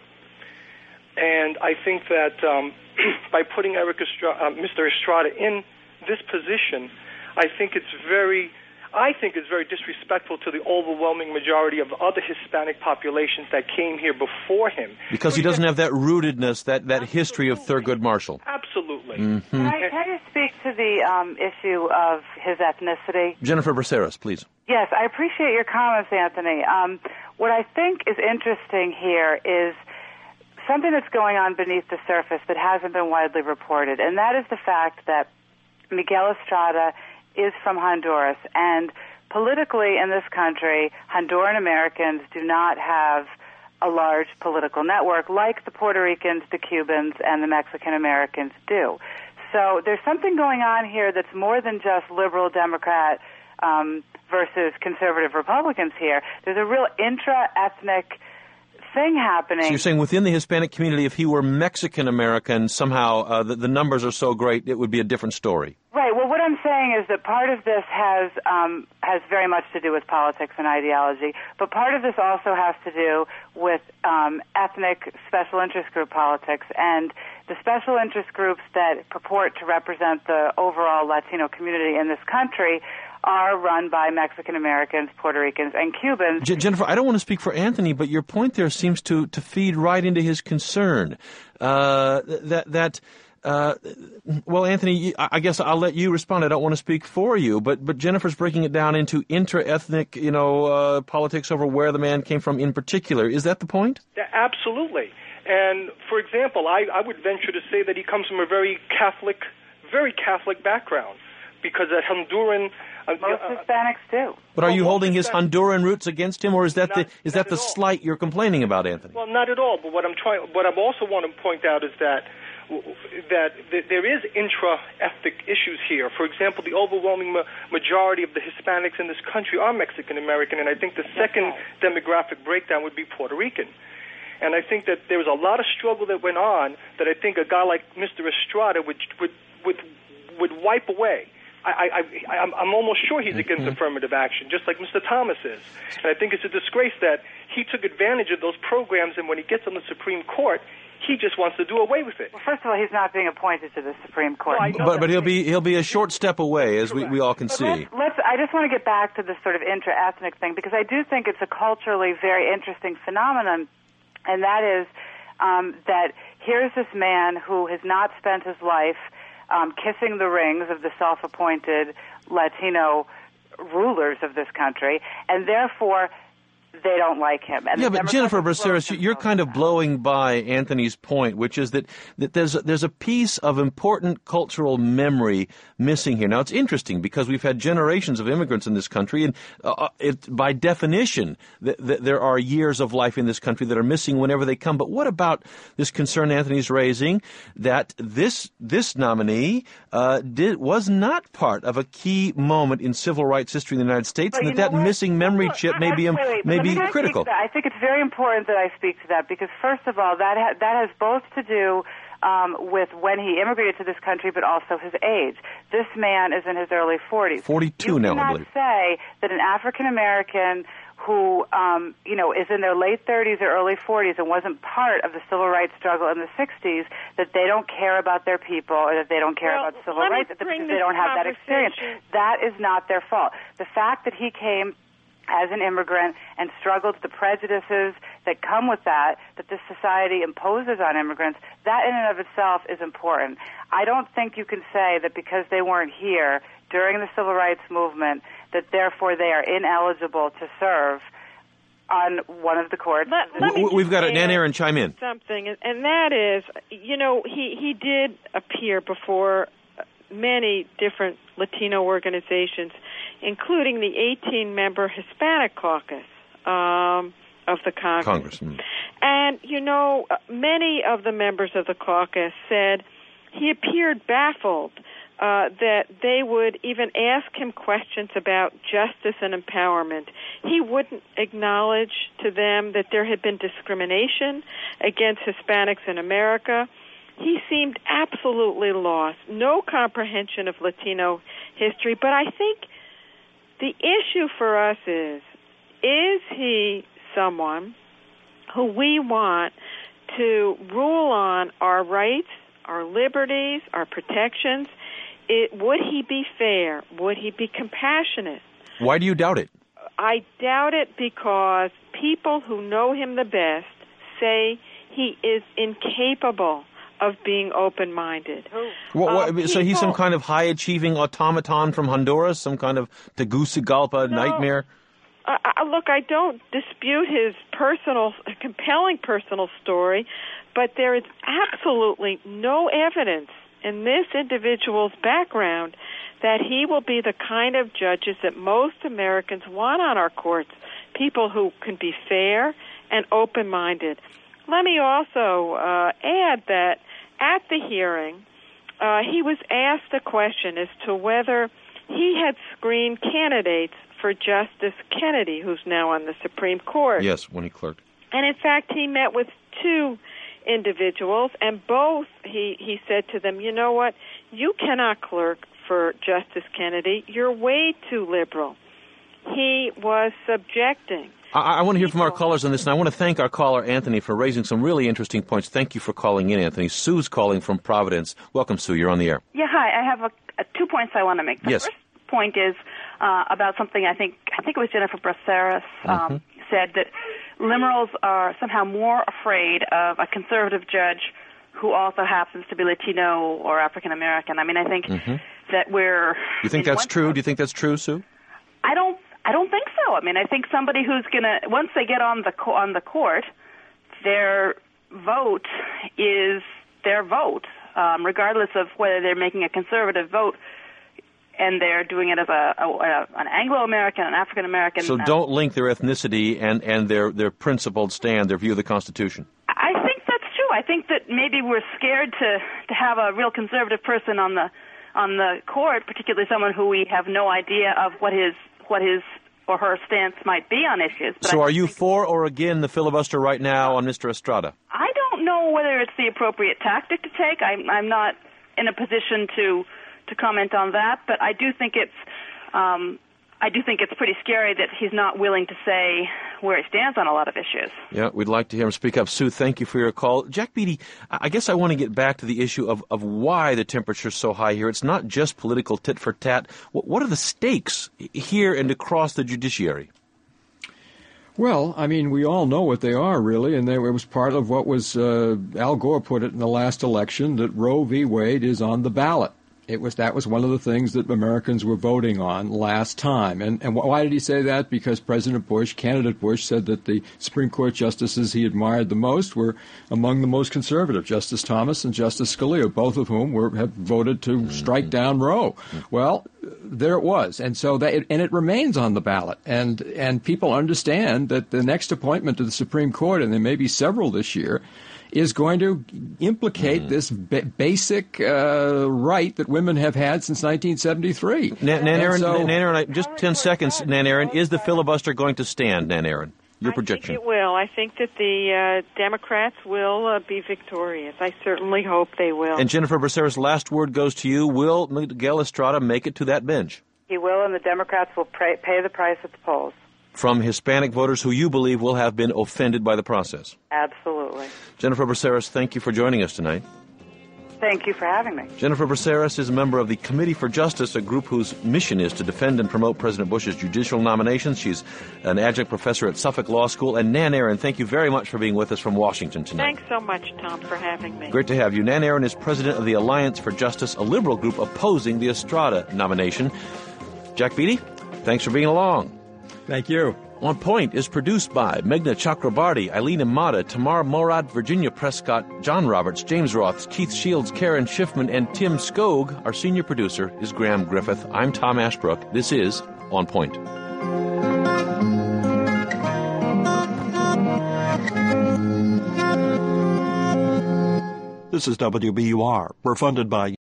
S10: And I think that um, by putting Eric Estrada, uh, Mister Estrada in this position, I think it's very... I think it's very disrespectful to the overwhelming majority of other Hispanic populations that came here before him.
S1: Because he doesn't have that rootedness, that, that history of Thurgood Marshall.
S10: Absolutely.
S1: Mm-hmm.
S4: Can, I, can I speak to the um, issue of his ethnicity?
S1: Jennifer Braceras, please.
S4: Yes, I appreciate your comments, Anthony. Um, what I think is interesting here is something that's going on beneath the surface that hasn't been widely reported, and that is the fact that Miguel Estrada is from Honduras, and politically in this country, Honduran Americans do not have a large political network like the Puerto Ricans, the Cubans, and the Mexican Americans do. So there's something going on here that's more than just liberal Democrat um, versus conservative Republicans here. There's a real intra-ethnic thing happening.
S1: So you're saying within the Hispanic community, if he were Mexican American, somehow uh, the, the numbers are so great, it would be a different story.
S4: Right. Well, what I'm saying is that part of this has um, has very much to do with politics and ideology, but part of this also has to do with um, ethnic special interest group politics, and the special interest groups that purport to represent the overall Latino community in this country are run by Mexican Americans, Puerto Ricans, and Cubans.
S1: J- Jennifer, I don't want to speak for Anthony, but your point there seems to, to feed right into his concern. Uh, that that uh, well, Anthony, I guess I'll let you respond. I don't want to speak for you, but but Jennifer's breaking it down into inter-ethnic, you know, uh, politics over where the man came from in particular. Is that the point?
S10: Yeah, absolutely. And for example, I, I would venture to say that he comes from a very Catholic, very Catholic background, because a Honduran.
S4: Uh, Most uh, Hispanics do.
S1: But are
S10: well,
S1: you holding his
S10: Hispanic,
S1: Honduran roots against him, or is that
S10: not,
S1: the is that the
S10: all.
S1: slight you're complaining about, Anthony?
S10: Well, not at all. But what I'm trying, what I also want to point out is that that there is intra-ethnic issues here. For example, the overwhelming ma- majority of the Hispanics in this country are Mexican American, and I think the second
S4: right.
S10: demographic breakdown would be Puerto Rican. And I think that there was a lot of struggle that went on that I think a guy like Mister Estrada would would would, would wipe away. I, I, I'm, I'm almost sure he's against mm-hmm. affirmative action, just like Mister Thomas is. And I think it's a disgrace that he took advantage of those programs, and when he gets on the Supreme Court, he just wants to do away with it.
S4: Well, first of all, he's not being appointed to the Supreme Court.
S10: No,
S1: but but he'll be he'll be a short step away, as we, we all can
S4: but
S1: see.
S4: Let's, let's, I just want to get back to this sort of intra-ethnic thing, because I do think it's a culturally very interesting phenomenon, and that is um, that here's this man who has not spent his life Um, kissing the rings of the self-appointed Latino rulers of this country, and therefore they don't like him. And
S1: yeah, but Jennifer Braceras, you're kind of blowing by Anthony's point, which is that, that there's, a, there's a piece of important cultural memory missing here. Now, it's interesting because we've had generations of immigrants in this country, and uh, it, by definition, th- th- there are years of life in this country that are missing whenever they come. But what about this concern Anthony's raising, that this this nominee uh, did was not part of a key moment in civil rights history in the United States,
S4: but
S1: and that that
S4: what?
S1: missing memory
S4: Look,
S1: chip may be,
S4: wait, wait,
S1: may be
S4: I
S1: critical.
S4: I think it's very important that I speak to that, because first of all, that ha- that has both to do um, with when he immigrated to this country, but also his age. This man is in his early forties.
S1: forty-two now, I believe.
S4: You cannot say that an African American who, um, you know, is in their late thirties or early forties and wasn't part of the civil rights struggle in the sixties, that they don't care about their people or that they don't care
S3: well,
S4: about civil
S3: let
S4: rights
S3: me
S4: because
S3: bring
S4: they don't have that experience. That is not their fault. The fact that he came as an immigrant and struggled with the prejudices that come with that, that this society imposes on immigrants, that in and of itself is important. I don't think you can say that because they weren't here during the civil rights movement, that therefore they are ineligible to serve on one of the courts.
S3: Let, let
S1: we, we've got it. Nan Aaron, chime in.
S3: Something, and that is, you know, he, he did appear before many different Latino organizations, including the eighteen-member Hispanic Caucus um, of the Congress.
S1: Congress. Mm.
S3: And, you know, many of the members of the caucus said he appeared baffled uh, that they would even ask him questions about justice and empowerment. He wouldn't acknowledge to them that there had been discrimination against Hispanics in America. He seemed absolutely lost, no comprehension of Latino history. But I think the issue for us is, is he someone who we want to rule on our rights, our liberties, our protections? It, would he be fair? Would he be compassionate?
S1: Why do you doubt it?
S3: I doubt it because people who know him the best say he is incapable of being open-minded.
S1: What, what,
S3: uh,
S1: so he's some
S3: people,
S1: kind of high-achieving automaton from Honduras, some kind of Tegucigalpa
S3: no,
S1: nightmare?
S3: Uh, look, I don't dispute his personal, compelling personal story, but there is absolutely no evidence in this individual's background that he will be the kind of judges that most Americans want on our courts, people who can be fair and open-minded. Let me also uh, add that at the hearing, uh, he was asked a question as to whether he had screened candidates for Justice Kennedy, who's now on the Supreme Court.
S1: Yes, when he clerked.
S3: And in fact, he met with two individuals, and both, he, he said to them, you know what, you cannot clerk for Justice Kennedy. You're way too liberal. He was subjecting.
S1: I, I want to hear from our callers on this, and I want to thank our caller, Anthony, for raising some really interesting points. Thank you for calling in, Anthony. Sue's calling from Providence. Welcome, Sue. You're on the air.
S11: Yeah, hi. I have a, a, two points I want to make. The
S1: yes.
S11: first point is uh, about something I think I think it was Jennifer Braceras um,
S1: mm-hmm.
S11: said, that liberals are somehow more afraid of a conservative judge who also happens to be Latino or African American. I mean, I think
S1: mm-hmm.
S11: that we're.
S1: You think that's true? Do you think that's true, Sue?
S11: I don't. I don't think so. I mean, I think somebody who's gonna once they get on the co- on the court, their vote is their vote, um, regardless of whether they're making a conservative vote and they're doing it as a, a, a an Anglo-American, an African-American.
S1: So don't link their ethnicity and, and their, their principled stand, their view of the Constitution.
S11: I think that's true. I think that maybe we're scared to, to have a real conservative person on the on the court, particularly someone who we have no idea of what his what his or her stance might be on issues. But
S1: so
S11: I
S1: are you for or against the filibuster right now on Mister Estrada?
S11: I don't know whether it's the appropriate tactic to take. I'm, I'm not in a position to to comment on that, but I do think it's um, I do think it's pretty scary that he's not willing to say where he stands on a lot of issues.
S1: Yeah, we'd like to hear him speak up. Sue, thank you for your call. Jack Beatty, I guess I want to get back to the issue of, of why the temperature's so high here. It's not just political tit-for-tat. What, what are the stakes here and across the judiciary?
S5: Well, I mean, we all know what they are, really, and they, it was part of what was, uh, Al Gore put it in the last election, that Roe v. Wade is on the ballot. It was that was one of the things that Americans were voting on last time. And, and why did he say that? Because President Bush, candidate Bush, said that the Supreme Court justices he admired the most were among the most conservative, Justice Thomas and Justice Scalia, both of whom were have voted to mm-hmm. strike down Roe. Well, there it was. And so that it, and it remains on the ballot. And and people understand that the next appointment to the Supreme Court, and there may be several this year, is going to implicate mm. this ba- basic uh, right that women have had since nineteen seventy-three.
S1: Nan, Nan Aaron,
S5: so,
S1: Nan Aaron, just ten seconds, Nan Aaron. Is the filibuster going to stand, Nan Aaron? Your
S3: I
S1: projection.
S3: I think it will. I think that the uh, Democrats will uh, be victorious. I certainly hope they will.
S1: And Jennifer Braceras, last word goes to you. Will Miguel Estrada make it to that bench?
S4: He will, and the Democrats will pay, pay the price at the polls.
S1: From Hispanic voters who you believe will have been offended by the process.
S4: Absolutely.
S1: Jennifer Braceras, thank you for joining us tonight.
S4: Thank you for having me.
S1: Jennifer Braceras is a member of the Committee for Justice, a group whose mission is to defend and promote President Bush's judicial nominations. She's an adjunct professor at Suffolk Law School. And Nan Aaron, thank you very much for being with us from Washington tonight.
S3: Thanks so much, Tom, for having me.
S1: Great to have you. Nan Aaron is president of the Alliance for Justice, a liberal group opposing the Estrada nomination. Jack Beatty, thanks for being along.
S5: Thank you.
S1: On Point is produced by Meghna Chakrabarty, Eileen Imada, Tamar Morad, Virginia Prescott, John Roberts, James Roth, Keith Shields, Karen Schiffman, and Tim Skog. Our senior producer is Graham Griffith. I'm Tom Ashbrook. This is On Point.
S12: This is W B U R. We're funded by